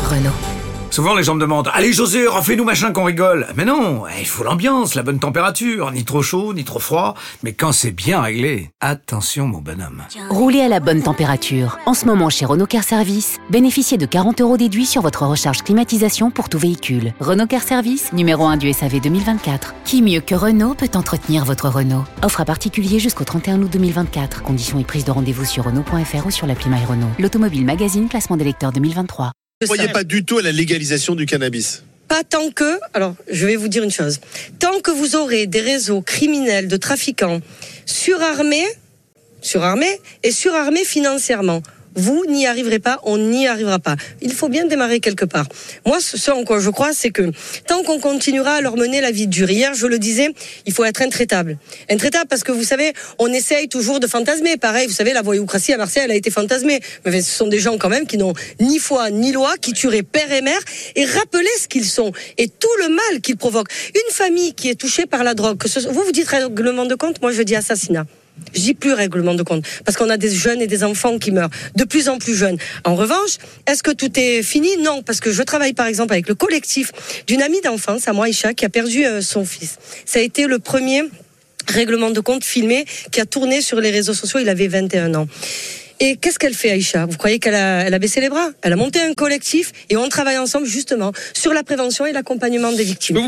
Renault. Souvent les gens me demandent « Allez José, refais-nous machin qu'on rigole !» Mais non, il faut l'ambiance, la bonne température, ni trop chaud, ni trop froid. Mais quand c'est bien réglé, attention mon bonhomme. Roulez à la bonne température. En ce moment chez Renault Car Service, bénéficiez de 40 € déduits sur votre recharge climatisation pour tout véhicule. Renault Car Service, numéro 1 du SAV 2024. Qui mieux que Renault peut entretenir votre Renault? Offre à particulier jusqu'au 31 août 2024. Conditions et prise de rendez-vous sur Renault.fr ou sur l'appli My Renault. L'Automobile Magazine, classement des lecteurs 2023. Vous ne croyez pas du tout à la légalisation du cannabis? Pas tant que, alors je vais vous dire une chose, tant que vous aurez des réseaux criminels de trafiquants surarmés et surarmés financièrement, vous n'y arriverez pas, on n'y arrivera pas. Il faut bien démarrer quelque part. Moi, ce en quoi je crois, c'est que tant qu'on continuera à leur mener la vie dure, hier je le disais, il faut être intraitable. Intraitable parce que vous savez, on essaye toujours de fantasmer. Pareil, vous savez, la voyoucratie à Marseille, elle a été fantasmée. Mais ce sont des gens quand même qui n'ont ni foi ni loi, qui tueraient père et mère. Et rappelez ce qu'ils sont et tout le mal qu'ils provoquent. Une famille qui est touchée par la drogue, vous dites règlement de compte, moi je dis assassinat. Je dis plus règlement de compte, parce qu'on a des jeunes et des enfants qui meurent de plus en plus jeunes. En revanche, est-ce que tout est fini? Non, parce que je travaille par exemple avec le collectif d'une amie d'enfance, à moi, Aïcha, qui a perdu son fils. Ça a été le premier règlement de compte filmé qui a tourné sur les réseaux sociaux, il avait 21 ans. Et qu'est-ce qu'elle fait, Aïcha? Vous croyez qu'elle a baissé les bras? Elle a monté un collectif et on travaille ensemble justement sur la prévention et l'accompagnement des victimes.